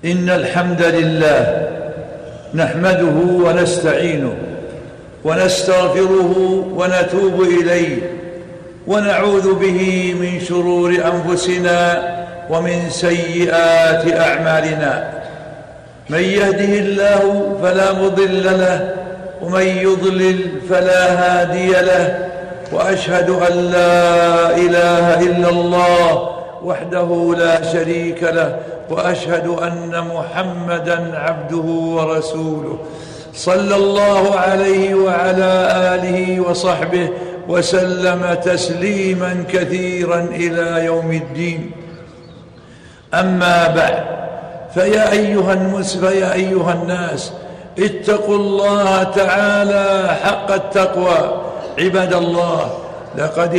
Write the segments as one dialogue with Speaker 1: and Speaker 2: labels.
Speaker 1: إن الحمد لله نحمده ونستعينه ونستغفره ونتوب إليه ونعوذ به من شرور أنفسنا ومن سيئات أعمالنا. من يهده الله فلا مضل له ومن يضلل فلا هادي له، وأشهد أن لا إله إلا الله وحده لا شريك له، وأشهد أن محمدًا عبده ورسوله، صلى الله عليه وعلى آله وصحبه وسلم تسليمًا كثيرًا إلى يوم الدين. أما بعد، فيا أيها الناس، اتقوا الله تعالى حق التقوى. عباد الله، لقد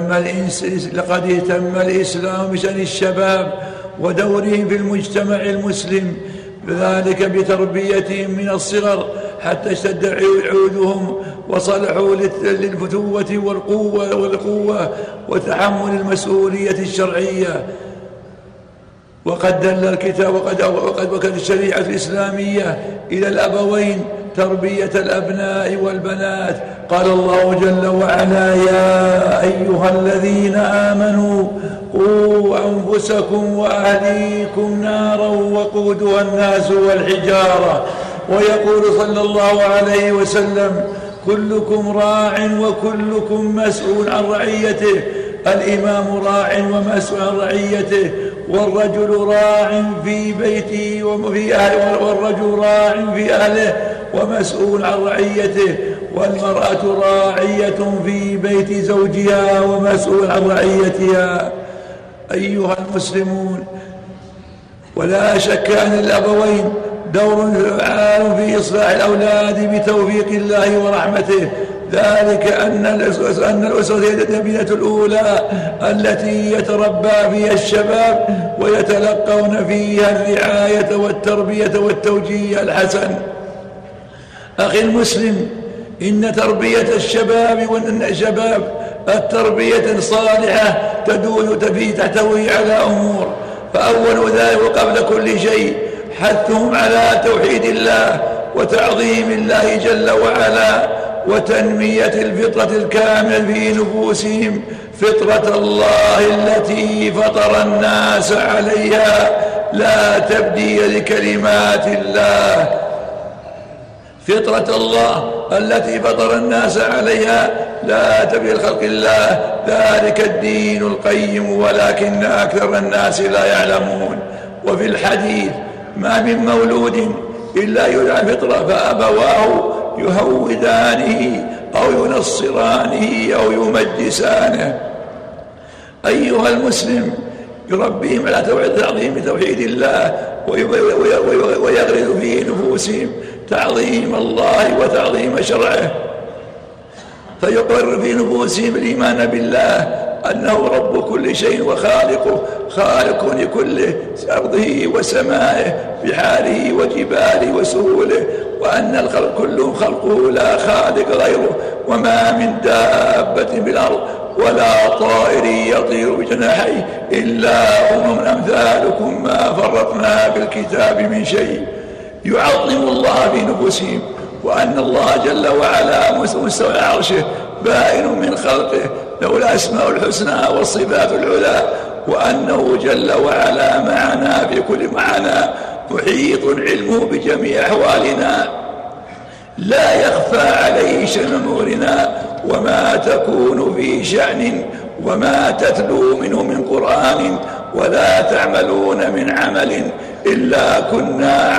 Speaker 1: اهتم الإسلام بشأن الشباب ودورهم في المجتمع المسلم، ذلك بتربيتهم من الصغر حتى اشتد عودهم وصلحوا للفتوة والقوة وتحمل المسؤولية الشرعية. وقد دل الكتاب وقد الشريعة الإسلامية إلى الأبوين تربية الأبناء والبنات. قال الله جل وعلا: يا أيها الذين آمنوا قوا أنفسكم وأهليكم نارا وقودها الناس والحجارة. ويقول صلى الله عليه وسلم: كلكم راع وكلكم مسؤول عن رعيته. الإمام راع ومسؤول عن رعيته، والرجل راع في بيته والرجل راع في أهله ومسؤول عن رعيته، والمرأة راعية في بيت زوجها ومسؤول عن رعيتها. أيها المسلمون، ولا شك أن الأبوين دور فعال في إصلاح الأولاد بتوفيق الله ورحمته، ذلك أن الأسرة هي التربية الأولى التي يتربى فيها الشباب ويتلقون فيها الرعاية والتربية والتوجيه الحسن. أخي المسلم، إن تربية الشباب التربية الصالحة تحتوي على أمور، فأول ذلك وقبل كل شيء حثهم على توحيد الله وتعظيم الله جل وعلا، وتنمية الفطرة الكاملة في نفوسهم، فطرة الله التي فطر الناس عليها، لا تبديل لكلمات الله. فطرة الله التي فطر الناس عليها لا تبديل لخلق الله، ذلك الدين القيم، ولكن أكثر الناس لا يعلمون. وفي الحديث: ما من مولود إلا يدعى فطرة فأبواه يهودانه أو ينصرانه أو يمجسانه. أيها المسلم، يربيهم على تعظيم توحيد الله ويغرس في نفوسهم تعظيم الله وتعظيم شرعه، فيقر في نفوسهم الإيمان بالله أنه رب كل شيء وخالقه، خالق لكله، أرضه وسمائه، بحاره وجباله وسهوله، وأن الخلق كلهم خلقه لا خالق غيره، وما من دابة بالأرض ولا طائر يطير بجناحيه إلا أمم أمثالكم ما فرطنا في الكتاب من شيء. يعظم الله في نفوسهم، وأن الله جل وعلا مستوى على عرشه بائن من خلقه، له الأسماء الحسنى والصفات العلى، وأنه جل وعلا معنا في كل معنا، محيط علمه بجميع أحوالنا، لا يخفى عليه شيء من أمورنا، وما تكون في شأن وما تتلو منه من قرآن ولا تعملون من عمل إلا كنا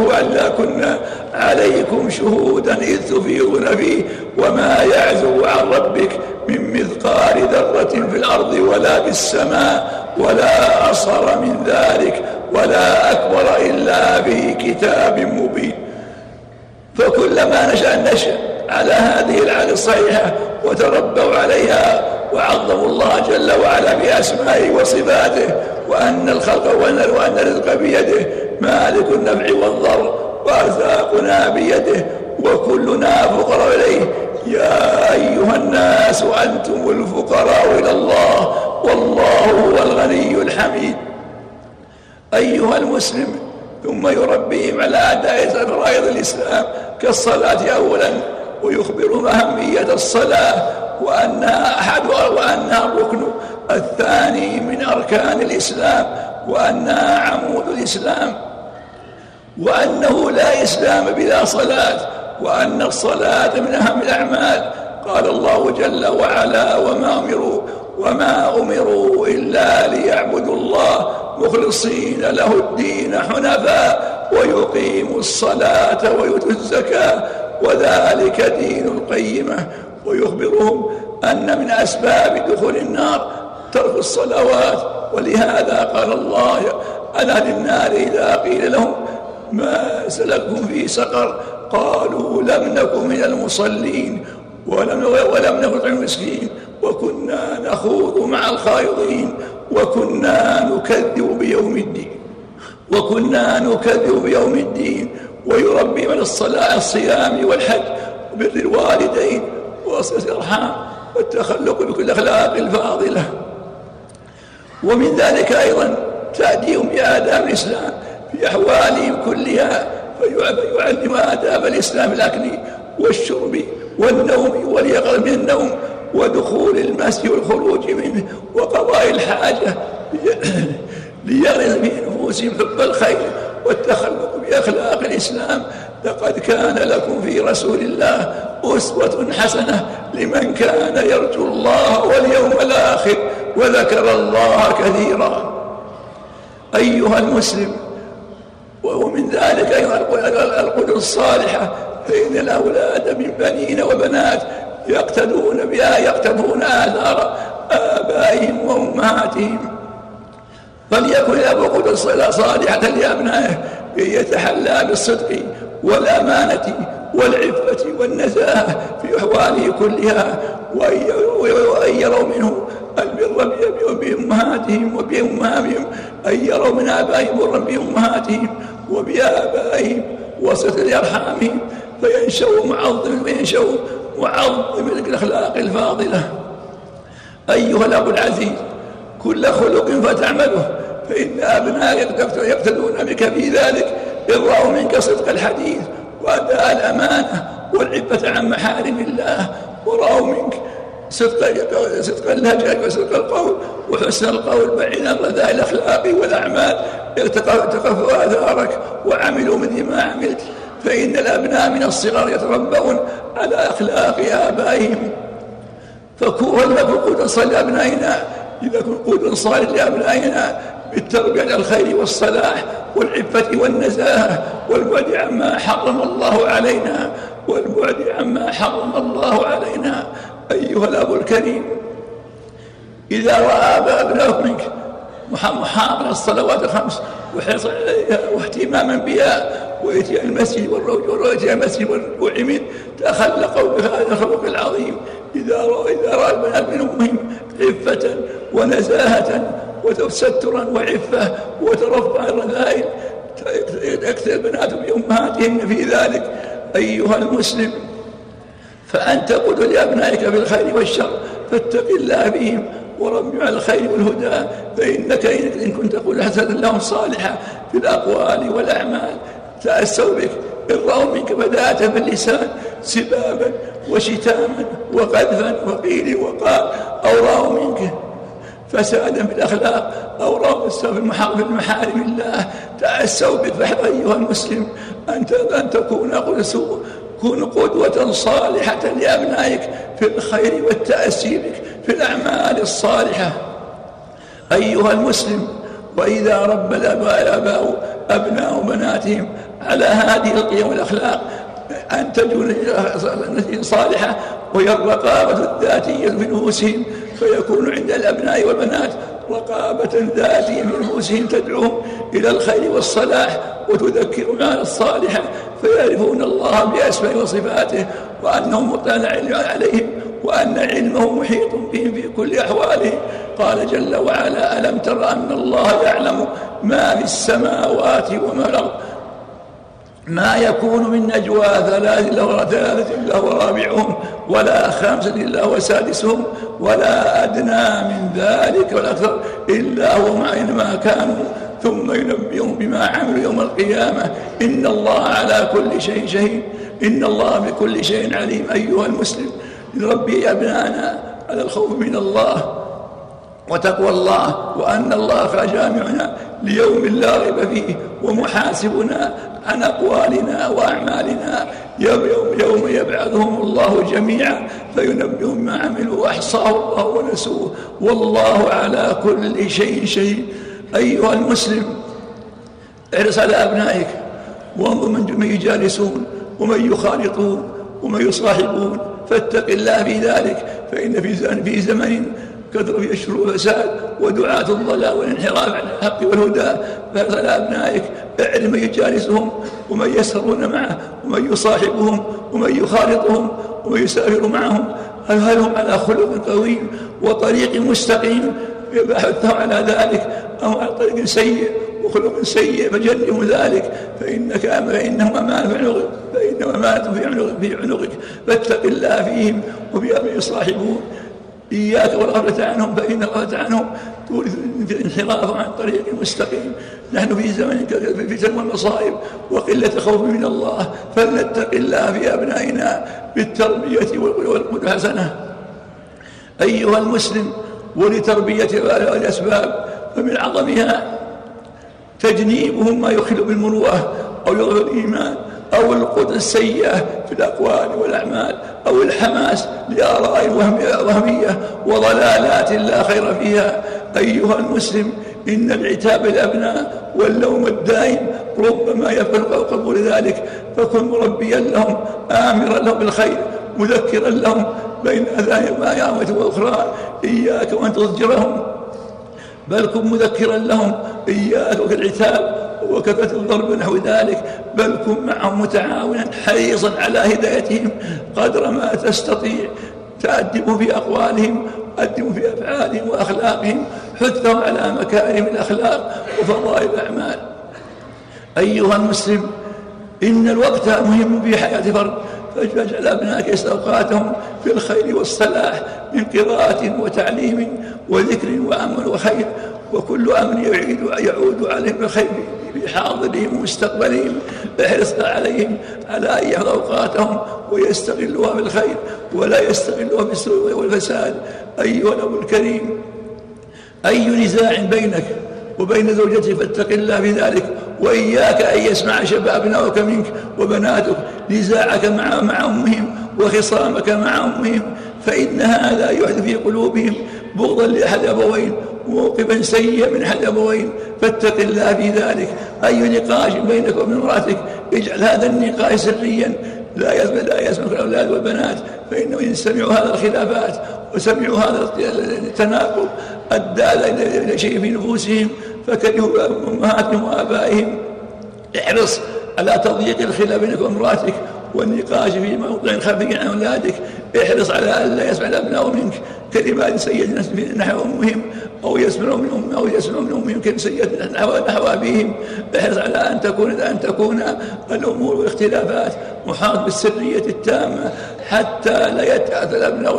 Speaker 1: عليكم شهودا إذ تفيضون فيه، وما يعزب عن ربك من مثقال ذرة في الأرض ولا في السماء ولا أصغر من ذلك ولا أكبر إلا في كتاب مبين. فكلما نشأ على هذه العادة الصحيحة وتربوا عليها وعظموا الله جل وعلا بأسمائه وصفاته، وأن الخلق وأن الرزق بيده، مالك النفع والضر، وأرزاقنا بيده، وكلنا فقراء إليه. يا أيها الناس أنتم الفقراء إلى الله والله هو الغني الحميد. أيها المسلم، ثم يربيهم على أداء فرائض الإسلام كالصلاة أولا، ويخبرهم أهمية الصلاة وأنها الركن الثاني من أركان الإسلام، وأنها عمود الإسلام، وأنه لا إسلام بلا صلاة، وأن الصلاة من أهم الأعمال. قال الله جل وعلا: وما أمروا إلا ليعبدوا الله مخلصين له الدين حنفاء ويقيموا الصلاة ويؤتوا الزكاة وذلك دين القيمة. ويخبرهم أن من أسباب دخول النار ترك الصلوات، ولهذا قال الله عن أهل النار إذا قيل لهم ما سلككم في سقر قالوا لم نكن من المصلين ولم نطعم المسكين وكنا نخوض مع الخائضين وكنا نكذب بيوم الدين. ويربي من الصيام والحج وبر الوالدين وصلة الأرحام والتخلق بكل أخلاق الفاضلة. ومن ذلك أيضا تأديهم بآداب الإسلام في أحوالهم كلها، فيعلم آداب الإسلام: الأكل والشرب والنوم واليقظة من النوم ودخول المسجد والخروج منه وقضاء الحاجة، ليغرس في نفوسهم حب الخير والتخلق بأخلاق الإسلام. لقد كان لكم في رسول الله أسوة حسنة لمن كان يرجو الله واليوم الآخر وذكر الله كثيرا. أيها المسلم، ومن ذلك أيضا القدوة الصالحة، فإن الأولاد من بنين وبنات يقتدون آثار آبائهم وأمهاتهم، فليكن الأب قدوة صالحة لأبنائه يتحلى بالصدق والأمانة والعفة والنزاهة في أحواله كلها، وأن يروا منه البر بأمهاتهم أن يروا من آبائهم برا بأمهاتهم وبآبائهم وصلة أرحامهم، فينشأوا معظم الأخلاق الفاضلة. أيها الأب العزيز، كل خلق فتعمله، فإن أبنائك يقتدون بك في ذلك إن رأوا منك صدق الحديث وأداء الأمانة والعفة عن محارم الله، ورأوا منك صدق اللهجة وصدق القول وحسن القول بعيدا عن رذائل الأخلاق والأعمال، التقفوا آثارك وعملوا مثل ما عملت. فإن الأبناء من الصغر يتربون على أخلاق آبائهم، فلنكن قدوة صالحة لأبنائنا، لنكن قدوة صالحة لأبنائنا بالتربية على الخير والصلاح والعفة والنزاهة والبعد عما حرم الله علينا. أيها الأب الكريم، إذا رأى أبنائك منك محافظة الصلوات الخمس وحرص عليها واهتماما بها وإتيان المسجد والركوع منه، تخلقوا بهذا الخلق العظيم. إذا رأى البنات من أمهم عفة ونزاهة وتسترا وعفة وترفع الرذائل، يكثر البنات بأمهاتهن في ذلك. أيها المسلم، فأنت قدوة لأبنائك في الخير والشر، فاتق الله بهم وربهم على الخير والهدى، فإنك إن كنت تقول حسنة لهم صالحة في الأقوال والأعمال تأسوا بك إن رأوا منك بداءة باللسان سبابا وشتاما وقذفا وقيل وقال، أو رأوا منك فسادا في الأخلاق، أو رأوا في محارم الله تأسوا بك. فاحذر أيها المسلم أن تكون قدوة صالحة لأبنائك في الخير والتأسي بك في الأعمال الصالحة. أيها المسلم، وإذا رب الآباء أبناء بناتهم على هذه القيم والأخلاق أنتجوا نتيجة صالحة، وهي الرقابة الذاتية في نفوسهم، فيكون عند الأبناء والبنات رقابة ذاتية في نفوسهم تدعوهم إلى الخير والصلاح وتذكرهم على الصالحة، فيعرفون الله بأسمائه وصفاته وأنه مطلع عليهم وأن علمه محيط بهم في كل أحوالهم. قال جل وعلا: ألم تر أن الله يعلم ما في السماوات وما في الأرض ما يكون من نجوى ثلاثة إلا هو رابعهم ولا خامسة إلا هو سادسهم ولا أدنى من ذلك ولا أكثر إلا هو معهم ما كانوا ثم ينبئهم بما عملوا يوم القيامة إن الله على كل شيء شهيد إن الله بكل شيء عليم. أيها المسلم، نربي أبناءنا على الخوف من الله وتقوى الله، وأن الله جامعنا ليوم لا ريب فيه ومحاسبنا عن أقوالنا وأعمالنا يوم يبعثهم الله جميعا فينبئهم ما عملوا وأحصاه الله ونسوه والله على كل شيء شهيد. أيها المسلم، احرص على أبنائك وانظر من يجالسون ومن يخالطون ومن يصاحبون، فاتق الله في ذلك، فإن في زمن كثر فيه الشر والفساد ودعاة الضلال والانحراف عن الحق والهدى. فاحرص على أبنائك، اعرف من يجالسهم ومن يسهرون معه ومن يصاحبهم ومن يخالطهم ومن يسافر معهم، هل هم على خلق قوي وطريق مستقيم يبحثهم على ذلك أو على طريق سيء وخلق سيء فجنبوا ذلك، فإنهم أمانة في عنقك، فاتق الله فيهم وفي أمر يصاحبون. إياك والغفلة عنهم، فإن الغفلة عنهم تورث الانحراف عن طريق مستقيم. نحن في زمن الفتن والمصائب وقلة خوف من الله، فلنتق الله في أبنائنا بالتربية والقدوة الحسنة. أيها المسلم، ولتربية الأسباب فمن عظمها تجنيبهم ما يخل بالمروءة أو يضر الإيمان أو القدرة السيئة في الأقوال والأعمال أو الحماس لآراء وهمية وضلالات لا خير فيها. أيها المسلم، إن العتاب الأبناء واللوم الدائم ربما يفعل قبول ذلك، فكن مربيا لهم آمرا لهم بالخير مذكرا لهم بين آيام وأخرى، إياك وأن تضجرهم، بل كن مذكرا لهم إياك وكالعتاب وكثرة الضرب ونحو ذلك، بل كن معهم متعاونا حريصا على هدايتهم قدر ما تستطيع، تأدبوا في أقوالهم أدبوا في أفعالهم وأخلاقهم، حثهم على مكارم الأخلاق وفضائل الأعمال. أيها المسلم، إن الوقت مهم في حياة فرد، فاجعل أبنائك أوقاتهم في الخير والصلاح من قراءة وتعليم وذكر وعمل وخير، وكل أمر يعود عليهم بالخير في حاضرهم ومستقبلهم. احرص عليهم على أن يحفظوا أوقاتهم ويستغلوها بالخير ولا يستغلوها بالسوء والفساد. أيها الأب الكريم، أي نزاع بينك وبين زوجتك فاتق الله في ذلك، وإياك أن يسمع أبناؤك منك وبناتك نزاعك مع أمهم وخصامك مع أمهم، فإن هذا يحدث في قلوبهم بغضا لأحد أبوين وموقفا سيئا من أحد أبوين، فاتق الله في ذلك. أي نقاش بينك وبين امرأتك اجعل هذا النقاش سريا لا يسمع الأولاد والبنات، فإنه إن سمعوا هذا الخلافات وسمعوا هذا التناقض أدى إلى شيء في نفوسهم فكرهوا أمهاتهم وآبائهم. احرص على تضييق الخلاف بينك وامرأتك والنقاش في موضوع خفي عن أولادك، احرص على أن لا يسمع الأبناء منك كلمات سيئة نحو أمهم أو يسمعوا من أمهم كلمات سيئة نحو أبيهم. احرص على أن تكون الأمور والاختلافات محاط بالسرية التامة حتى لا يتأذى الأبناء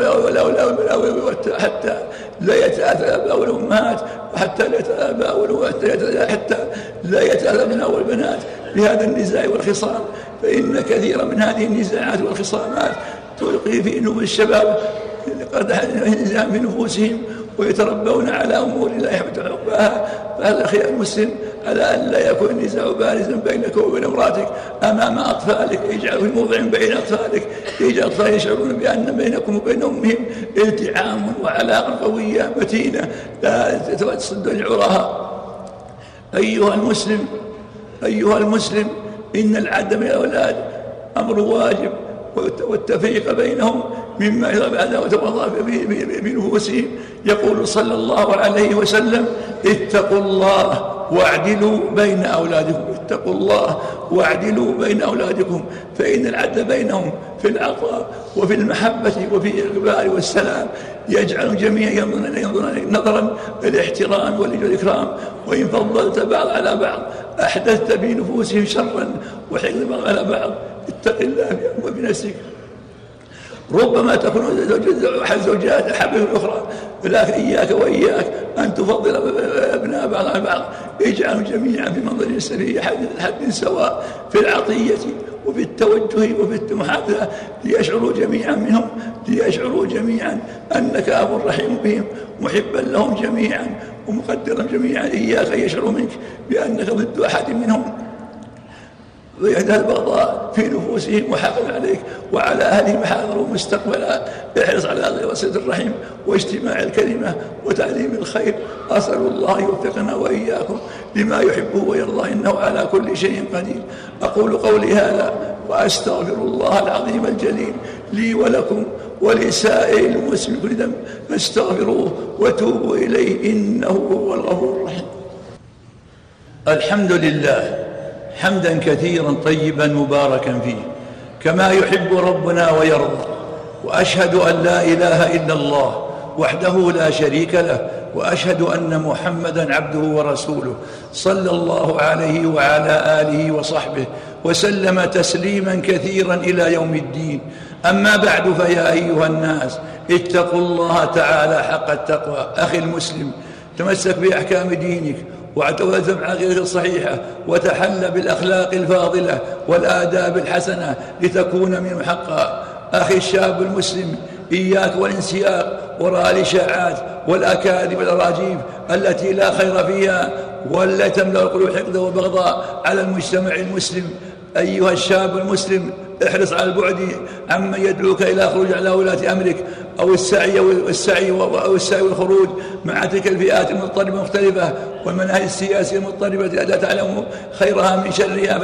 Speaker 1: والأمهات، وحتى لا يتأذى الآباء حتى لا يتأذى الأبناء والبنات بهذا النزاع والخصام، فإن كثيرا من هذه النزاعات والخصامات تلقي في نفوس الشباب قدح الانهزام في نفوسهم ويتربون على أمور لا يحمد عقباها. فهذا أخي المسلم على أن لا يكون النزاع بارزا بينك وبين امرأتك أمام أطفالك، اجعل في موضع بين أطفالك، اجعل الأطفال يشعرون بأن بينكم وبين أمهم التحام وعلاقة قوية متينة لا تصد عراها. أيها المسلم، إن العدل من الأولاد أمر واجب، والتفريق بينهم مما يضرب عداوة والله بنفوسهم. يقول صلى الله عليه وسلم: اتقوا الله واعدلوا بين أولادكم، اتقوا الله واعدلوا بين أولادكم، فإن العدل بينهم في العطاء وفي المحبة وفي الإقبال والسلام يجعل جميعا ينظرون نظرا الاحترام والإكرام، وإن فضلت بعض على بعض أحدثت في نفوسهم شرا وحقد بعض على بعض. اتق الله بنفسك، ربما تكون أحد الزوجات أحب الأخرى ولكن إياك وإياك أن تفضل أبناء بعض على بعض، اجعلوا جميعا في منظر السرية حد سواء في العطية وفي التوجه وفي المحافظة، ليشعروا جميعا أنك أب رحيم بهم محبا لهم جميعا ومقدرا جميعا. إياك أن يشعروا منك بأنك ضد أحد منهم ويهدى البغضاء في نفوسهم، وحافظ عليك وعلى أهلهم حاضروا مستقبلا. احرص على وصلة الرحم واجتماع الكلمة وتعليم الخير. أسأل الله يوفقنا وإياكم لما يحبه ويرضى، إنه على كل شيء قدير. أقول قولي هذا وأستغفر الله العظيم الجليل لي ولكم ولسائر المسلمين كل ذنب فاستغفروه وتوبوا إليه إنه هو الغفور الرحيم. الحمد لله حمدا كثيرا طيبا مباركا فيه كما يحب ربنا ويرضى، وأشهد أن لا إله إلا الله وحده لا شريك له، وأشهد أن محمدا عبده ورسوله صلى الله عليه وعلى آله وصحبه وسلم تسليما كثيرا إلى يوم الدين. أما بعد، فيا أيها الناس اتقوا الله تعالى حق التقوى. أخي المسلم، تمسك بأحكام دينك واعتوذ بعقيدتك الصحيحة وتحلى بالأخلاق الفاضلة والآداب الحسنة لتكون من حقا. أخي الشاب المسلم، إياك والانسياق وراء الإشاعات والأكاذيب والأراجيف التي لا خير فيها والتي تملأ القلوب حقدا وبغضاء على المجتمع المسلم. أيها الشاب المسلم، احرص على البعد عمن يدعوك إلى خروج على ولاة أمرك أو السعي والخروج مع تلك الفئات المضطربة المختلفة والمناهج السياسية المضطربة لا تعلم خيرها من شرها.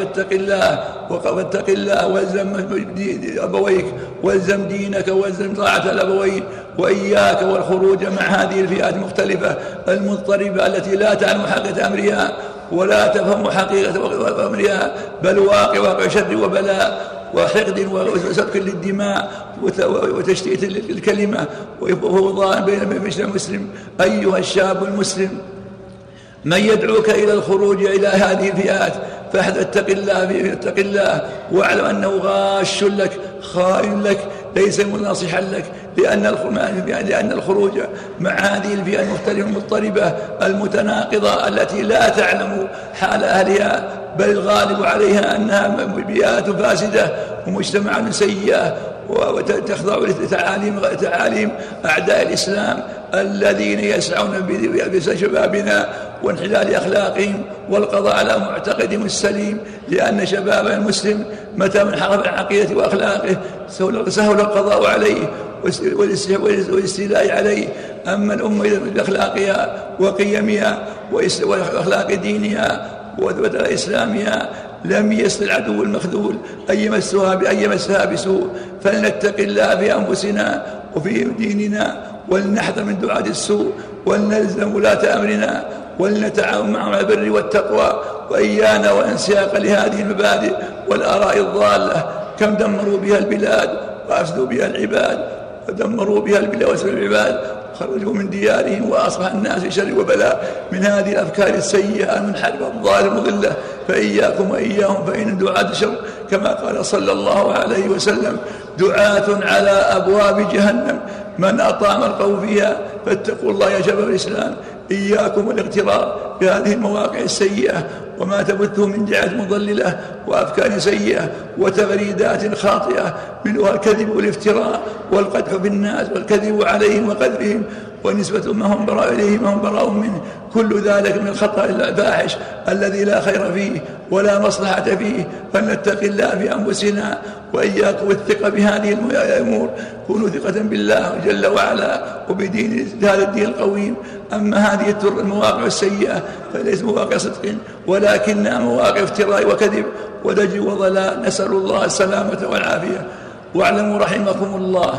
Speaker 1: فاتق الله والزم أبويك، والزم دينك، والزم طاعة الأبوين، وإياك والخروج مع هذه الفئات المختلفة المضطربة التي لا تعلم حقيقة أمرها ولا تفهم حقيقة أمرها، بل واقع شر وبلاء وحقد وسفك للدماء وتشتيت الكلمة وفوضى بين المسلم. أيها الشاب المسلم، من يدعوك إلى الخروج إلى هذه الفئات اتق الله واعلم أنه غاش لك خائن لك ليس ناصحا لك، لأن الخروج مع هذه الفئة المختلفة المضطربة المتناقضة التي لا تعلم حال أهلها، بل الغالب عليها أنها بيئات فاسدة ومجتمع سيئة وتخضع لتعاليم أعداء الإسلام الذين يسعون بشبابنا وانحلال أخلاقهم والقضاء على معتقدهم السليم، لأن شباب المسلم متى انحرف عن عقيدته وأخلاقه سهل القضاء عليه والاستيلاء عليه. أما الأمة بأخلاقها وقيمها وأخلاق دينها وإسلامها لم يصل العدو المخذول أن يمسها بسوء. فلنتق الله في أنفسنا وفي ديننا ولنحذر من دعاة السوء ولنلزم ولاة أمرنا ولنتعاون معهم على البر والتقوى، وإيانا وانسياق لهذه المبادئ والآراء الضالة. كم دمروا بها البلاد وأفسدوا بها العباد، ودمروا بها البلاد وأفسدوا العباد خرجوا من ديارهم، وأصبح الناس في شر وبلاء من هذه الأفكار السيئة المنحرفة الضالة المضلة. فإياكم وإياهم، فإن دعاة الشر كما قال صلى الله عليه وسلم دعاة على أبواب جهنم من أطاع مرقه فيها. فاتقوا الله يا شباب الإسلام، إياكم والاغترار بهذه المواقع السيئة وما تبثه من دعايات مضللة وأفكار سيئة وتغريدات خاطئة منها الكذب والافتراء والقدح بالناس والكذب عليهم وقذفهم ونسبة ما هم براء إليه ما هم براء منه. كل ذلك من الخطأ الفاحش الذي لا خير فيه ولا مصلحة فيه. فلنتق الله في أنفسنا وإياكم والثقة بهذه الأمور. كونوا ثقة بالله جل وعلا وبدين هذا الدين القويم. أما هذه المواقع السيئة فليس مواقع صدق ولكنها مواقع افتراء وكذب ودجل وضلال. نسأل الله السلامة والعافية. واعلموا رحمكم الله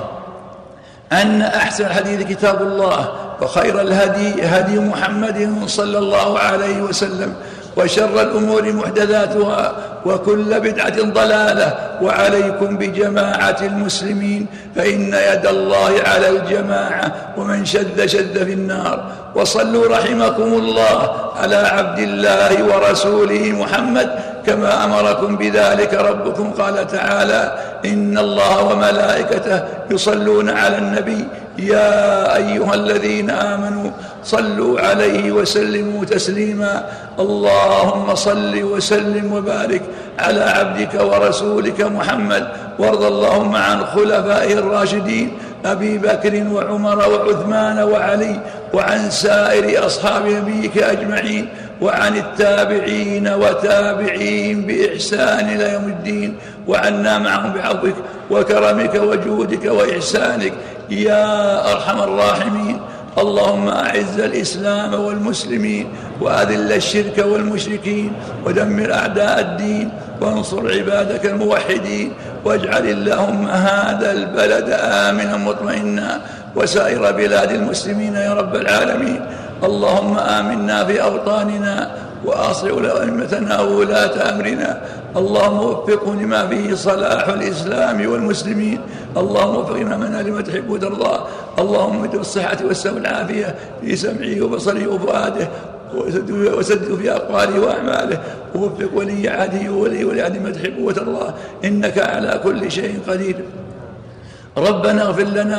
Speaker 1: أن أحسن الحديث كتاب الله، وخير الهدي هدي محمد صلى الله عليه وسلم، وشر الأمور محدثاتها وكل بدعة ضلالة. وعليكم بجماعة المسلمين فإن يد الله على الجماعة ومن شد في النار. وصلوا رحمكم الله على عبد الله ورسوله محمد كما أمركم بذلك ربكم. قال تعالى إن الله وملائكته يصلون على النبي يا أيها الذين آمنوا صلوا عليه وسلموا تسليما. اللهم صل وسلم وبارك على عبدك ورسولك محمد، وارض اللهم عن خلفائه الراشدين أبي بكر وعمر وعثمان وعلي، وعن سائر أصحاب نبيك أجمعين، وعن التابعين وتابعين بإحسان إلى يوم الدين، وعنا معهم بعفوك وكرمك وجودك وإحسانك يا أرحم الراحمين. اللهم أعز الإسلام والمسلمين، وأذل الشرك والمشركين، ودمر أعداء الدين، وانصر عبادك الموحدين، واجعل اللهم هذا البلد آمنا مطمئنا، وسائر بلاد المسلمين يا رب العالمين. اللهم آمنا في أوطاننا، وأصلح أئمتنا وولاة أمرنا. اللهم وفقهم لما فيه صلاح الإسلام والمسلمين. اللهم وفقنا منا لما تحب وترضى. اللهم ادعو الصحة والعافية في سمعه وبصره وفؤاده، وسدد في أقواله وأعماله، ووفق ولي عهده وولي عهده ما تحب وترضى، إنك على كل شيء قدير. ربنا اغفر لنا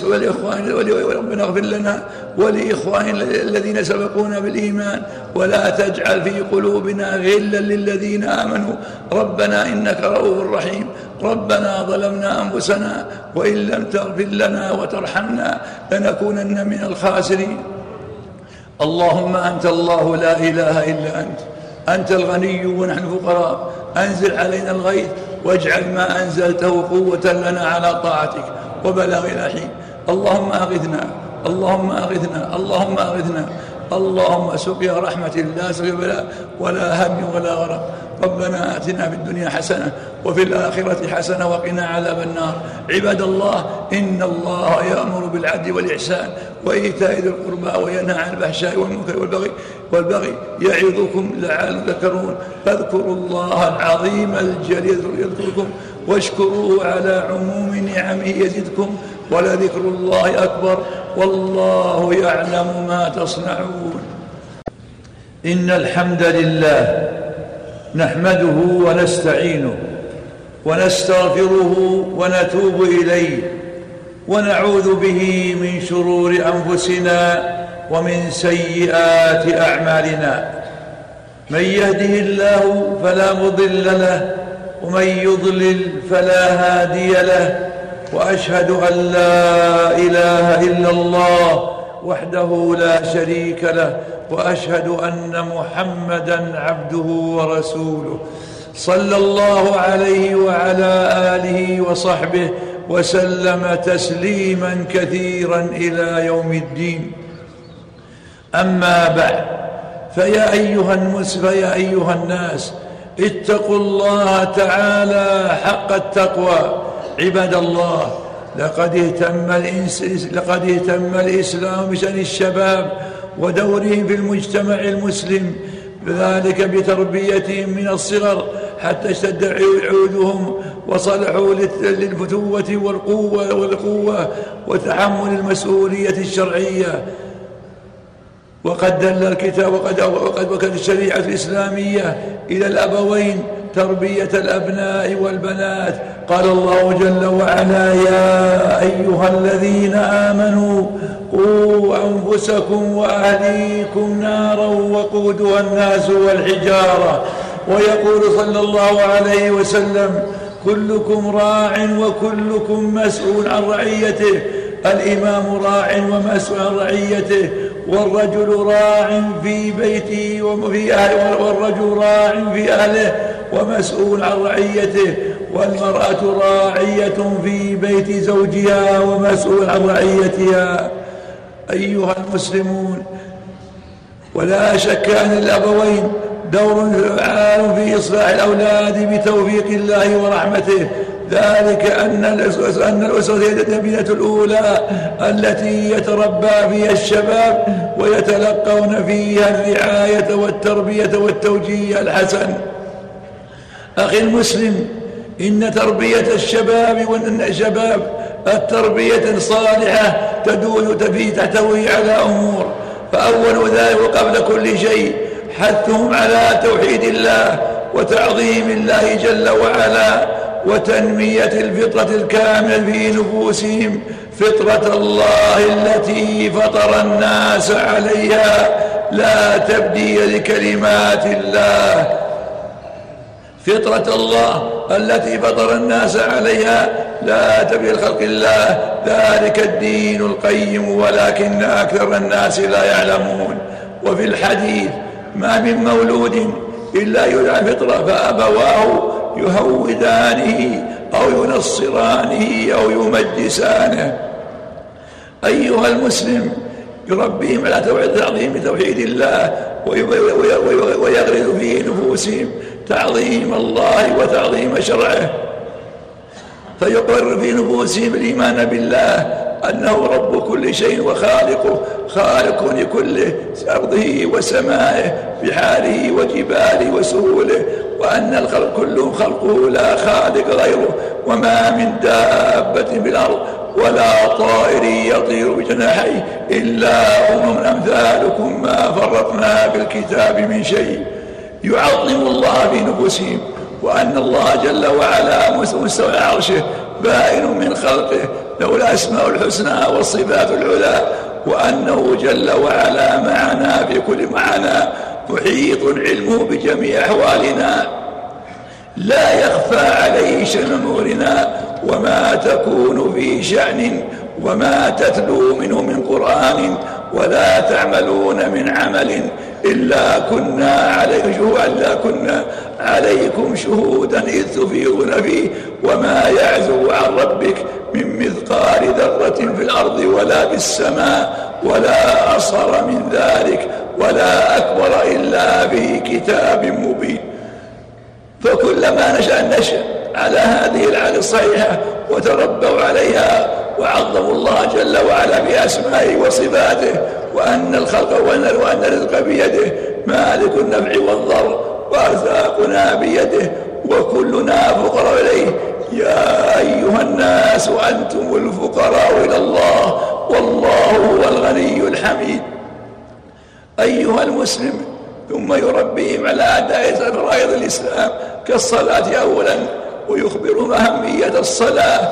Speaker 1: ولإخواننا الذين سبقونا بالإيمان، ولا تجعل في قلوبنا غلا للذين آمنوا ربنا إنك رؤوف رحيم. ربنا ظلمنا أنفسنا، وإن لم تغفر لنا وترحمنا لنكونن من الخاسرين. اللهم أنت الله لا إله إلا أنت الغني ونحن الفقراء. أنزل علينا الغيث، واجعل ما أنزلته قوة لنا على طاعتك وبلاغ الحين. اللهم أغثنا، اللهم أغثنا، اللهم أغثنا. اللهم سقيا رحمة لا سقيا بلاء ولا هم ولا غرق. ربنا آتنا في الدنيا حسنة وفي الآخرة حسنة وقنا عذاب النار. عباد الله، إن الله يأمر بالعدل والإحسان وإيتاء ذي القربى وينهى عن الفحشاء والمنكر والبغي يعظكم لعلكم تذكرون. فاذكروا الله العظيم الجليل يذكركم، واشكروه على عموم نعمه يزدكم، ولذكر الله أكبر، والله يعلم ما تصنعون. إن الحمد لله نحمده ونستعينه ونستغفره ونتوب إليه، ونعوذ به من شرور أنفسنا ومن سيئات أعمالنا. من يهده الله فلا مضل له، ومن يضلل فلا هادي له. وأشهد أن لا إله إلا الله وحده لا شريك له، وأشهد أن محمدًا عبده ورسوله، صلى الله عليه وعلى آله وصحبه وسلم تسليمًا كثيرًا إلى يوم الدين. أما بعد، فيا أيها الناس، اتقوا الله تعالى حق التقوى. عباد الله، لقد اهتم الإسلام بشأن الشباب ودورهم في المجتمع المسلم، ذلك بتربيتهم من الصغر حتى اشتد عودهم وصلحوا للفتوة والقوة وتحمل المسؤولية الشرعية. وقد دل الكتاب وقد وكلت الشريعة الإسلامية إلى الأبوين تربية الأبناء والبنات. قال الله جل وعلا: يا أيها الذين آمنوا قوا أنفسكم وأهليكم نارا وقودها الناس والحجارة. ويقول صلى الله عليه وسلم: كلكم راع وكلكم مسؤول عن رعيته. الإمام راع ومسؤول عن رعيته، والرجل راع في بيته وفي أهله، والرجل راع في أهله ومسؤول عن رعيته، والمرأة راعية في بيت زوجها ومسؤول عن رعيتها. أيها المسلمون، ولا شك أن الأبوين دور فعال في إصلاح الأولاد بتوفيق الله ورحمته، ذلك أن الأسرة هي التربية الأولى التي يتربى فيها الشباب ويتلقون فيها الرعاية والتربية والتوجيه الحسن. أخي المسلم، إن تربية الشباب التربية صالحة تحتوي على أمور، فأول ذلك وقبل كل شيء حثهم على توحيد الله وتعظيم الله جل وعلا وتنمية الفطرة الكاملة في نفوسهم، فطرة الله التي فطر الناس عليها، لا تبديل لكلمات الله. فطرة الله التي فطر الناس عليها لا تبديل لخلق الله، ذلك الدين القيم ولكن أكثر الناس لا يعلمون. وفي الحديث: ما من مولود إلا يدعى فطرة فأبواه يهودانه أو ينصرانه أو يمجسانه. أيها المسلم، يربيهم على تعظيم توحيد الله ويغرس في نفوسهم تعظيم الله وتعظيم شرعه، فيقر في نفوسهم الإيمان بالله أنه رب كل شيء وخالقه، خالق لكل أرضه وسمائه بحاره وجباله وسهوله، وأن الخلق كلهم خلقه لا خالق غيره، وما من دابة في الأرض ولا طائر يطير بجناحيه إلا أمثالكم ما فرطنا في الكتاب من شيء. يعظم الله في نفوسهم وأن الله جل وعلا مستوى عرشه بائن من خلقه، له الأسماء الحسنى والصفات العلى، وأنه جل وعلا معنا في كل معنا، محيط علمه بجميع أحوالنا، لا يخفى عليه شيء من أمورنا، وما تكون في شأن وما تتلو منه من قرآن ولا تعملون من عمل إلا كنا عليكم شهودا إذ تفيضون فيه، وما يعزب عن ربك من مثقال ذرة في الأرض ولا في السماء ولا أصغر من ذلك ولا أكبر إلا في كتاب مبين. فكلما نشأ على هذه العادة الصحيحة وتربوا عليها وعظموا الله جل وعلا بأسمائه وصفاته، وأن الخلق وأن الرزق بيده، مالك النفع والضر، وأرزاقنا بيده، وكلنا فقراء إليه. يا أيها الناس أنتم الفقراء إلى الله والله هو الغني الحميد. أيها المسلم، ثم يربيهم على أداء فرائض الإسلام كالصلاة أولا، ويخبرهم أهمية الصلاة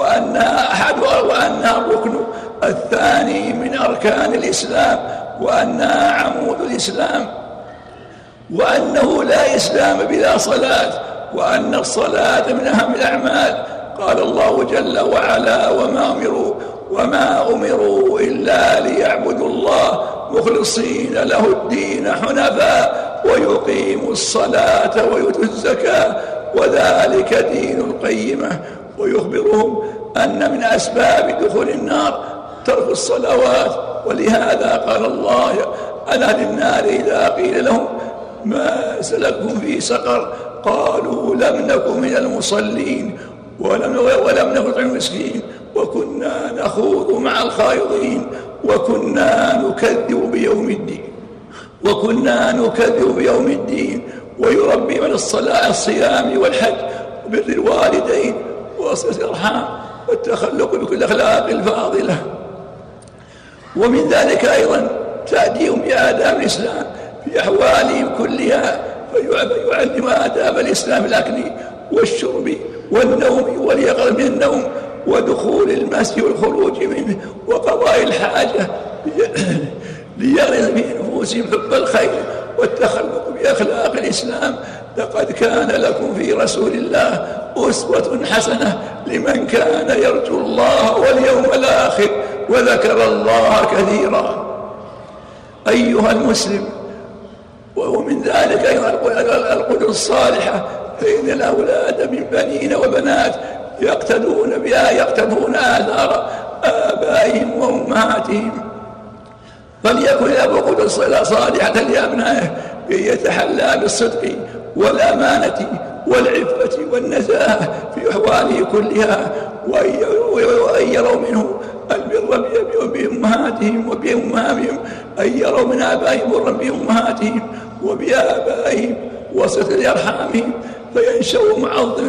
Speaker 1: وأنها الركن الثاني من أركان الإسلام، وأنها عمود الإسلام، وأنه لا إسلام بلا صلاة، وأن الصلاة من أهم الأعمال. قال الله جل وعلا: وما أمروا إلا ليعبدوا الله مخلصين له الدين حنفاء ويقيموا الصلاة ويؤتوا الزكاة وذلك دين القيمة. ويخبرهم أن من أسباب دخول النار ترك الصلوات، ولهذا قال الله عن أهل النار إذا قيل لهم ما سلككم في سقر قالوا لم نكن من المصلين ولم نطعم المسكين وكنا نخوض مع الخائضين وكنا نكذب بيوم الدين. ويربي من الصلاة الصيام والحج وبر الوالدين وصلة الأرحام والتخلق بكل أخلاق الفاضلة. ومن ذلك أيضا تأديهم بآداب الإسلام في أحوالهم كلها، فيعلم آداب الإسلام في الأكل والشرب والنوم واليقظة من النوم ودخول المسجد والخروج منه وقضاء الحاجة، ليغرس في نفوسهم حب الخير والتخلق بأخلاق الإسلام. لقد كان لكم في رسول الله أسوة حسنة لمن كان يرجو الله واليوم الآخر وذكر الله كثيرا. أيها المسلم، ومن ذلك أيضا القدوة الصالحة، فإن الأولاد من بنين وبنات يقتدون آثار آبائهم وأمهاتهم، فليكن الأب قدوة صالحة لأبنائه يتحلى بالصدق والأمانة والعفة والنزاهة في أحواله كلها، وأن يروا منه البر بأمهاتهم وبأمهاتهم، أن يروا من آبائهم برا بأمهاتهم وبآبائهم وصلة أرحامهم، فينشأوا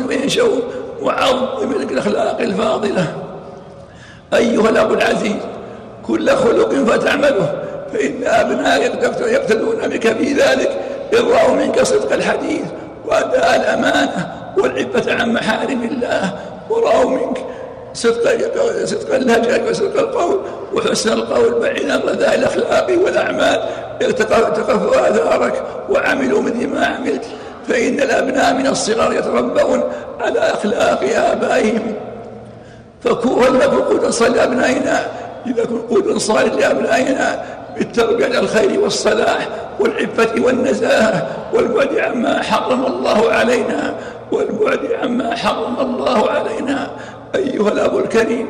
Speaker 1: معظم الأخلاق الفاضلة. أيها الأب العزيز، كل خلق فتعمله، فإن أبنائك يقتدون بك في ذلك إن رأوا منك صدق الحديث وأداء الأمانة والعفة عن محارم الله، ورأوا منك صدق اللهجة وصدق القول وحسن القول بعيد عن رذائل الأخلاق والأعمال، اقتفوا آثارك وعملوا مثل ما عملت. فإن الأبناء من الصغر يتربون على أخلاق آبائهم، فكون لكم قدوة صالحة لأبنائنا، لنكن قدوة صالحة لأبنائنا بالتربية على الخير والصلاح والعفة والنزاهة والبعد عما حرم الله علينا علينا. أيها الأب الكريم،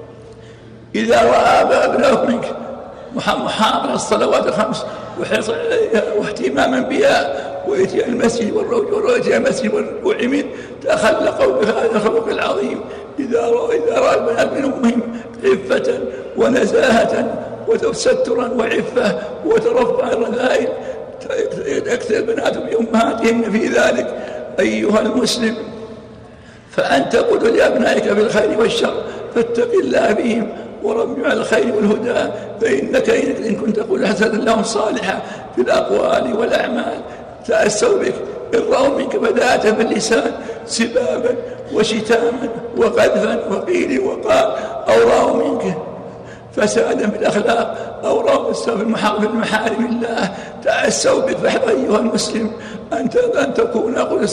Speaker 1: إذا رأى أبنائك منك محافظة الصلوات الخمس وحرص عليها واهتماما بها وإتيان المسجد وإتيان المسجد والركوع منه، تخلقوا بهذا الخلق العظيم. إذا رأى البنات من أمهم عفة ونزاهة وسترا وعفة وترفع الرذائل، يكثر البنات بأمهاتهن في ذلك. أيها المسلم، فأنت قدوة لأبنائك بالخير والشر، فاتق الله بهم وربهم على الخير والهدى، فإنك إن كنت قل حسنة لهم صالحة في الأقوال والأعمال تأسوا بك. إن رأوا منك بدأت باللسان سبابا وشتاما وقذفا وقيل وقال، أو رأوا منك فسادا في الأخلاق، أو رأوا في محارم الله تأسوا بك. فاحذر أيها المسلم أن تكون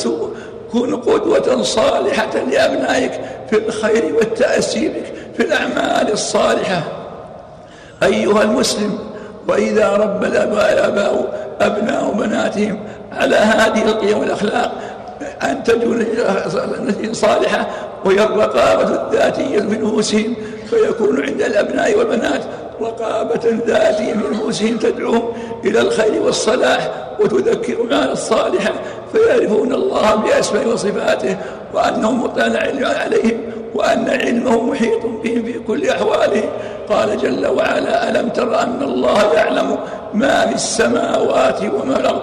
Speaker 1: قدوة صالحة لأبنائك في الخير والتأسي بك في الأعمال الصالحة. أيها المسلم، وإذا رب الآباء أبناء بناتهم على هذه القيم والأخلاق أنتجوا نتيجة صالحة، وهي الرقابة الذاتية في نفوسهم، فيكون عند الأبناء والبنات رقابة ذاتية في نفوسهم تدعوهم إلى الخير والصلاح وتذكرهم على الصالحة، فيعرفون الله بأسمائه وصفاته وأنه مطلع عليهم وأن علمه محيط بهم في كل أحوالهم. قال جل وعلا: ألم تر أن الله يعلم ما في السماوات وما الأرض،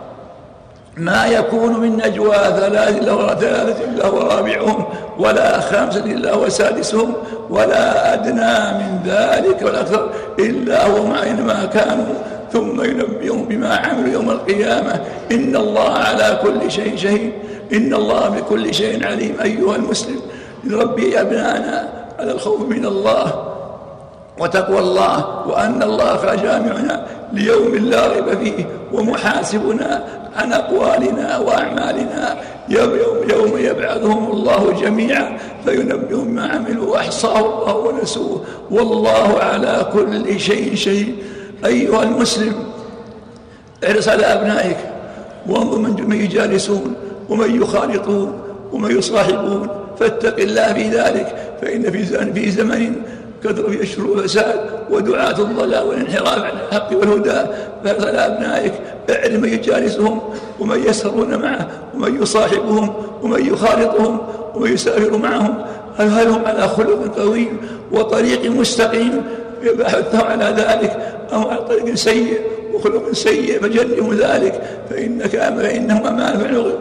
Speaker 1: ما يكون من نجوى ثلاثة إلا هو رابعهم ولا خمسة إلا هو سادسهم ولا أدنى من ذلك ولا أكثر إلا هو أينما كانوا ثم ينبئهم بما عملوا يوم القيامة إن الله على كل شيء شهيد إن الله بكل شيء عليم. أيها المسلم، نربي أبناءنا على الخوف من الله وتقوى الله، وأن الله جامعنا ليوم لا ريب فيه ومحاسبنا عن أقوالنا وأعمالنا يوم يبعثهم الله جميعا فينبئهم ما عملوا وأحصاه الله ونسوه والله على كل شيء شهيد. أيها المسلم، احرص على أبنائك وانظر من يجالسون ومن يخالطون ومن يصاحبون، فاتق الله في ذلك، فإن في زمن كثر فيه الشر والفساد ودعاة الضلال والانحراف عن الحق والهدى. فاحرص على أبنائك، اعلم من يجالسهم ومن يسهرون معه ومن يصاحبهم ومن يخالطهم ومن يسافر معهم، هل هم على خلق قويم وطريق مستقيم يبحثهم على ذلك أو على طريق سيء وخلق سيء فجنبوا ذلك، فإنهم أمانة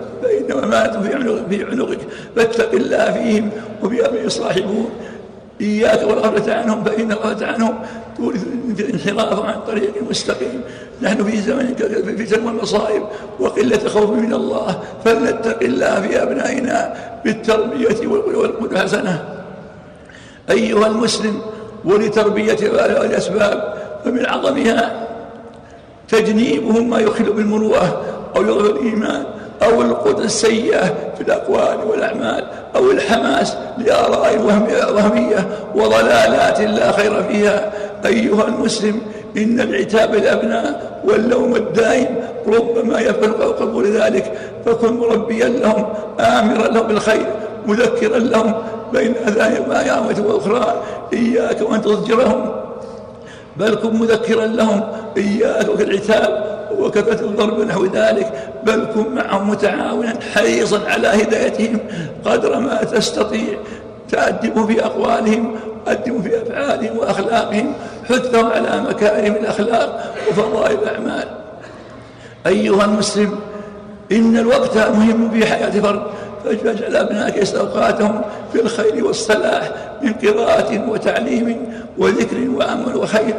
Speaker 1: في عنقك، فاتق الله فيهم وفي من يصاحبون. إياك والغفلة عنهم، فإن الغفلة عنهم تورث الانحراف عن الطريق المستقيم. نحن في زمن الفتن والمصائب وقلة خوف من الله، فلنتق الله في أبنائنا بالتربية والقدوة الحسنة. أيها المسلم، ولتربية الأسباب فمن عظمها تجنيبهم ما يخل بالمروءة أو يضعف الإيمان أو القدرة السيئة في الأقوال والأعمال أو الحماس لآراء وهمية وضلالات لا خير فيها. أيها المسلم، إن العتاب الأبناء واللوم الدائم ربما يفعل قبول ذلك، فكن مربيا لهم آمرا لهم بالخير مذكرا لهم بين أيام وأخرى، إياك وأن تضجرهم، بل كن مذكرا لهم إياك العتاب وكثرة الضرب نحو ذلك، بل كن معهم متعاونا حريصا على هدايتهم قدر ما تستطيع، تأدبوا في أقوالهم أدبوا في أفعالهم وأخلاقهم، حثهم على مكارم الأخلاق وفضائل الأعمال. أيها المسلم، إن الوقت مهم في حياة فرد، فاجعل أبنائك أوقاتهم في الخير والصلاح من قراءة وتعليم وذكر وعمل وخير،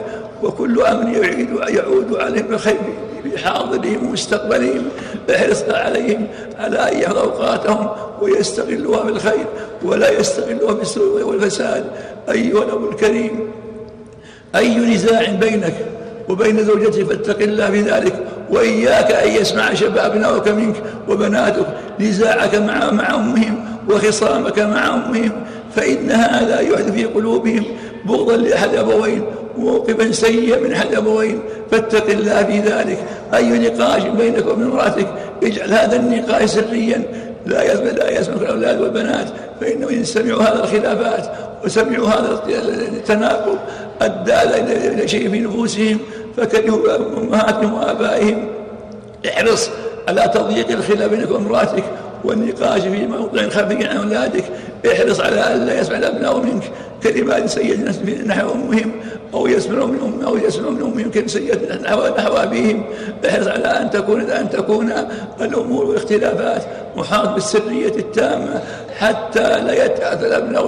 Speaker 1: وكل أمر يعود عليهم بالخير في حاضرهم ومستقبلهم. احرص عليهم على أن يحفظوا أوقاتهم ويستغلوها بالخير ولا يستغلوها بالسوء والفساد. أيها الأب الكريم، أي نزاع بينك وبين زوجتك فاتق الله في ذلك، وإياك أن يسمع شبابناك منك وبناتك نزاعك مع أمهم وخصامك مع أمهم، فإن هذا يحدث في قلوبهم بغضا لأحد أبوين وموقفا سيئا من أحد أبوين. فاتق الله في ذلك. أي نقاش بينك وبين امرأتك اجعل هذا النقاش سريا لا يسمع الأولاد والبنات، فإنه إن سمعوا هذا الخلافات وسمعوا هذا التناقض أدى إلى شيء في نفوسهم فكرهوا أمهاتهم وآبائهم. احرص على تضييق الخلاف بينك وامرأتك والنقاش في موضوع خفي عن أولادك. احرص على أن لا يسمع الأبناء منك كلمات سيئة نحو أمهم أو يسمعوا من أمهم كلمات سيئة نحو أبيهم. احرص على أن تكون الأمور والاختلافات محاط بالسرية التامة حتى لا يتأثر الأبناء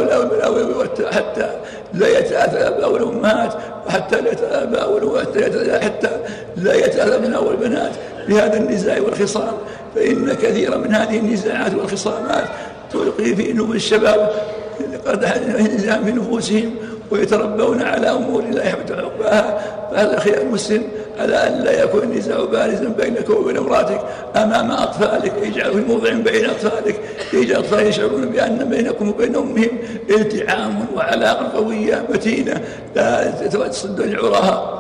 Speaker 1: والأمهات وحتى لا يتأثر الأبناء والبنات بهذا النزاع والخصام، فإن كثيرا من هذه النزاعات والخصامات تلقي في نفوس الشباب انهزام في نفوسهم ويتربون على أمور لا يحمد عقباها. فهذا خير المسلم على أن لا يكون النزاع بارزا بينك وبين امرأتك أمام أطفالك. اجعل في موضع بين أطفالك، يجعل الأطفال يشعرون بأن بينكم وبين أمهم التعام وعلاقة قوية متينة لا تصد العراها.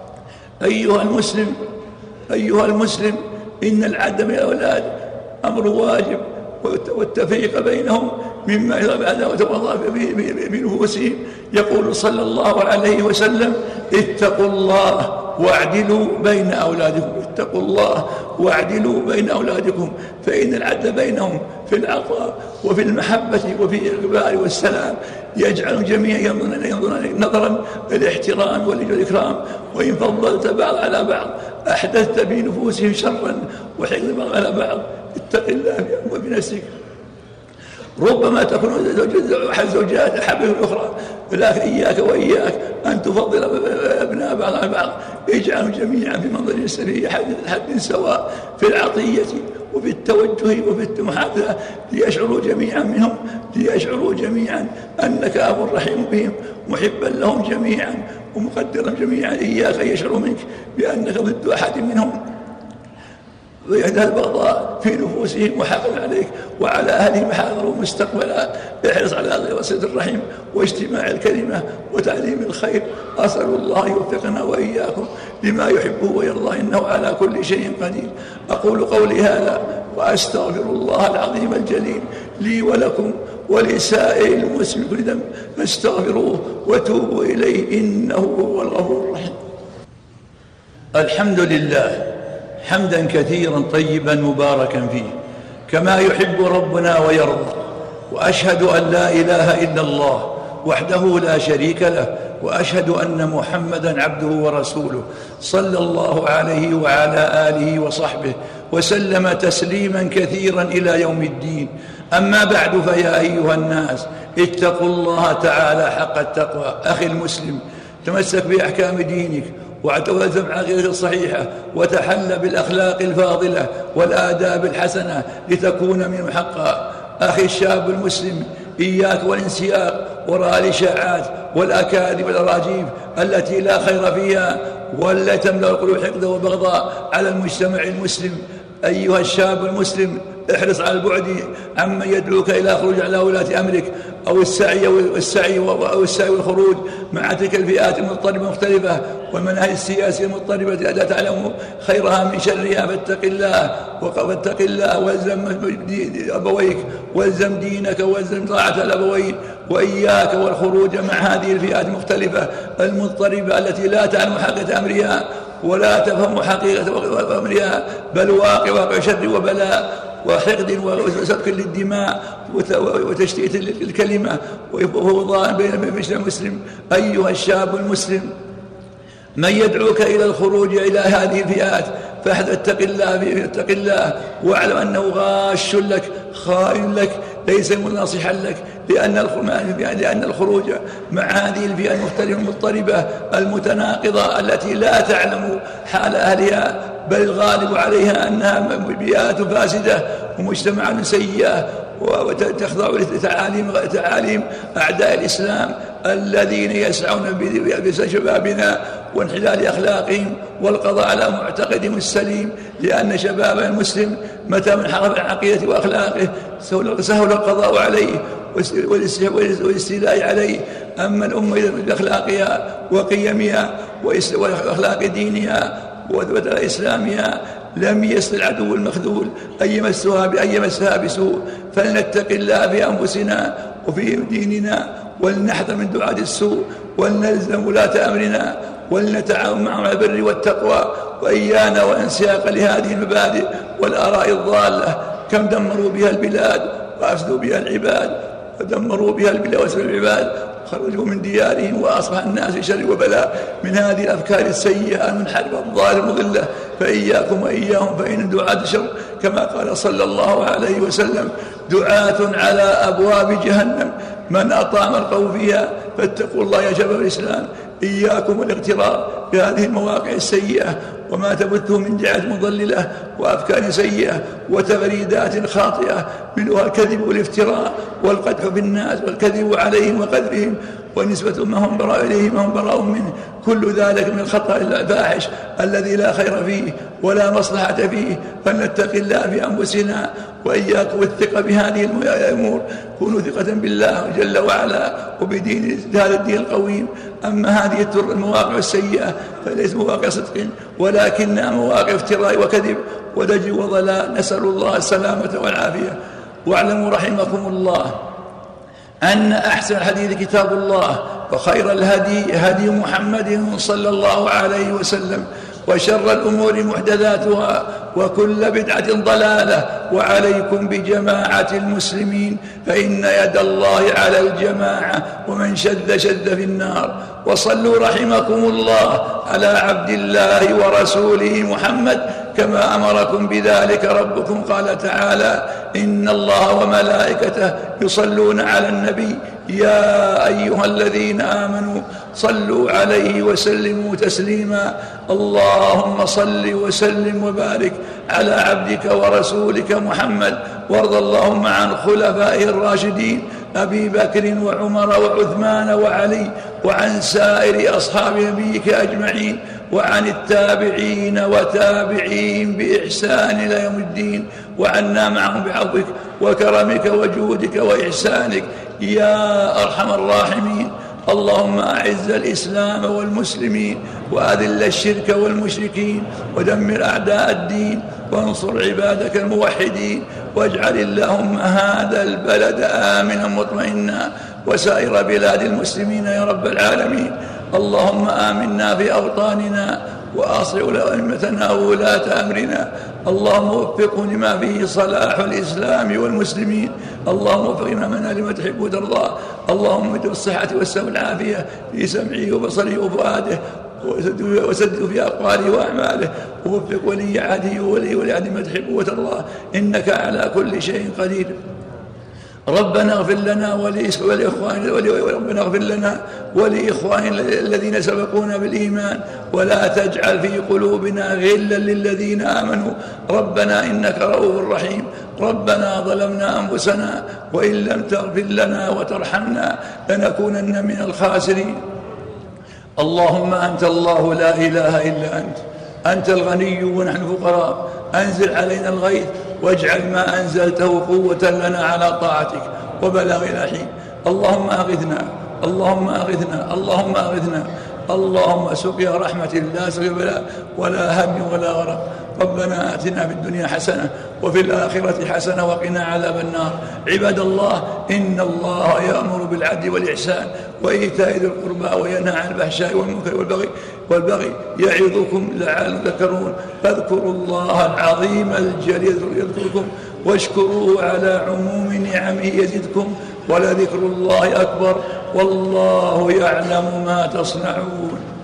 Speaker 1: أيها المسلم، إن العدل من الأولاد أمر واجب، والتفريق بينهم مما يضرب وتوضع بنفوسهم. يقول صلى الله عليه وسلم: اتقوا الله واعدلوا بين أولادكم. اتقوا الله واعدلوا بين أولادكم، فإن العدل بينهم في العطاء وفي المحبة وفي الإقبال والسلام يجعل جميعا ينظرون نظرا الاحترام والإكرام. وإن فضلت بعض على بعض أحدثت بنفوسهم شرا وحقد بعض على بعض. اتق الله بنفسك. ربما تكون أحد الزوجات أحب الأخرى، ولكن إياك أن تفضل أبناء بعض على بعض. اجعلوا جميعا في منظر سري حد سواء في العطية وفي التوجه وفي المحادثة، ليشعروا جميعا أنك أب رحيم بهم محبا لهم جميعا ومقدرا جميعا. إياك أن يشعروا منك بأنك ضد أحد منهم ويهدى البغضاء في نفوسهم وحقا عليك وعلى أهلهم حاضروا مستقبلا. احرص على وصلة الرحم واجتماع الكلمة وتعليم الخير. أسأل الله يوفقنا وإياكم لما يحبه ويرضى، إنه على كل شيء قدير. أقول قولي هذا وأستغفر الله العظيم الجليل لي ولكم ولسائر المسلمين كل ذنب فاستغفروه وتوبوا إليه إنه هو الغفور الرحيم. الحمد لله حمدا كثيرا طيبا مباركا فيه كما يحب ربنا ويرضى، وأشهد أن لا إله إلا الله وحده لا شريك له، وأشهد أن محمدا عبده ورسوله صلى الله عليه وعلى آله وصحبه وسلم تسليما كثيرا إلى يوم الدين. أما بعد، فيا أيها الناس اتقوا الله تعالى حق التقوى. أخي المسلم، تمسك بأحكام دينك واعتزم عقيدتك الصحيحة وتحلى بالأخلاق الفاضلة والآداب الحسنة لتكون من حقا. أخي الشاب المسلم، إياك والانسياق وراء الإشاعات والأكاذيب والأراجيف التي لا خير فيها والتي تملأ القلوب حقدا وبغضاء على المجتمع المسلم. أيها الشاب المسلم، احرص على البعد عمن يدعوك إلى خروج على ولاة أمرك أو السعي والخروج مع تلك الفئات المضطربة المختلفة والمناهج السياسية المضطربة التي لا تعلم خيرها من شرها. فاتق الله والزم أبويك والزم دينك والزم طاعة الأبوين، وإياك والخروج مع هذه الفئات المختلفة المضطربة التي لا تعلم حقيقة أمرها ولا تفهم حقيقة أمرها، بل واقع شر وبلاء وحقد وسفك للدماء وتشتيت الكلمة وفوضى بين المسلم. أيها الشاب المسلم، من يدعوك إلى الخروج إلى هذه الفئات فاحذر، اتق الله واعلم أنه غاش لك خائن لك ليس ناصحا لك، لأن الخروج مع هذه الفئة المختلفة المضطربة المتناقضة التي لا تعلم حال أهلها، بل الغالب عليها أنها بيئات فاسدة ومجتمعات سيئة وتخضع لتعاليم أعداء الإسلام الذين يسعون بشبابنا وانحلال أخلاقهم والقضاء على معتقدهم السليم، لأن شباب المسلم متى انحرف عن عقيدته وأخلاقه سهل القضاء عليه والاستيلاء عليه. أما الأمة بأخلاقها وقيمها وأخلاق دينها وإسلامها لم يصل العدو المخذول أن يمسها بسوء. فلنتق الله في أنفسنا وفي ديننا، ولنحذر من دعاة السوء، ولنلزم ولاة أمرنا، ولنتعاون معهم على البر والتقوى، وإيانا وانسياق لهذه المبادئ والآراء الضالة. كم دمروا بها البلاد وأفسدوا بها العباد، ودمروا بها البلاد وأفسدوا العباد، خرجوا من ديارهم وأصبح الناس في شر وبلاء من هذه الأفكار السيئة المنحرفة الضالة المضلة. فإياكم وإياهم فإن دعاة الشر كما قال صلى الله عليه وسلم دعاة على أبواب جهنم من أطعم القوم فيها. فاتقوا الله يا شباب الإسلام، إياكم والاغترار بهذه المواقع السيئة وما تبثه من دعايات مضللة وأفكار سيئة وتغريدات خاطئة منها الكذب والافتراء والقدح بالناس والكذب عليهم وقدرهم ونسبة ما هم براء إليه ما هم براء منه. كل ذلك من الخطأ الفاحش الذي لا خير فيه ولا مصلحة فيه. فلنتق الله في أنفسنا وإياكم والثقة بهذه الأمور. كونوا ثقة بالله جل وعلا وبدين هذا الدين القويم. أما هذه المواقع السيئة فليس مواقع صدق ولكنها مواقع افتراء وكذب ودجل وضلال. نسأل الله السلامة والعافية. واعلموا رحمكم الله أن أحسن الحديث كتاب الله، وخير الهدي هدي محمد صلى الله عليه وسلم، وشر الأمور محدثاتها، وكل بدعة ضلالة. وعليكم بجماعة المسلمين فإن يد الله على الجماعة، ومن شذ في النار. وصلوا رحمكم الله على عبد الله ورسوله محمد كما أمركم بذلك ربكم. قال تعالى إن الله وملائكته يصلون على النبي يا أيها الذين آمنوا صلوا عليه وسلموا تسليما. اللهم صل وسلم وبارك على عبدك ورسولك محمد، وارض اللهم عن خلفائه الراشدين أبي بكر وعمر وعثمان وعلي، وعن سائر أصحاب نبيك أجمعين، وعن التابعين وتابعين بإحسان إلى يوم الدين، وعنا معهم بعفوك وكرمك وجودك وإحسانك يا أرحم الراحمين. اللهم أعز الإسلام والمسلمين، وأذل الشرك والمشركين، ودمر أعداء الدين، وانصر عبادك الموحدين. واجعل اللهم هذا البلد آمنا مطمئنا، وسائر بلاد المسلمين يا رب العالمين. اللهم آمنا في أوطاننا، وأصلح أئمتنا وولاة أمرنا. اللهم وفقهم لما فيه صلاح الإسلام والمسلمين. اللهم وفقنا من لما تحب وترضى. اللهم ادع الصحة والسلامة والعافية في سمعه وبصره وفؤاده، وسدد في أقواله وأعماله، ووفق ولي عهده وولي عهده ما تحب وترضى، إنك على كل شيء قدير. ربنا اغفر لنا ولإخواننا الذين سبقونا بالإيمان، ولا تجعل في قلوبنا غلا للذين آمنوا ربنا إنك رؤوف رحيم. ربنا ظلمنا أنفسنا وإن لم تغفر لنا وترحمنا لنكونن من الخاسرين. اللهم أنت الله لا إله إلا أنت الغني ونحن فقراء. أنزل علينا الغيث واجعل ما أنزلته قوة لنا على طاعتك وبلاغ الحين. اللهم أغثنا اللهم أغثنا اللهم أغثنا. اللهم سقيا رحمة لا سقيا بلاء ولا هم ولا غرق. ربنا آتنا في الدنيا حسنة وفي الآخرة حسنة وقنا عذاب النار. عباد الله، إن الله يأمر بالعدل والإحسان وإيتاء ذي القربى وينهى عن الفحشاء والمنكر والبغي يعظكم لعلكم تذكرون. فاذكروا الله العظيم الجليل يذكركم، واشكروه على عموم نعمه يزدكم، ولذكر الله أكبر والله يعلم ما تصنعون.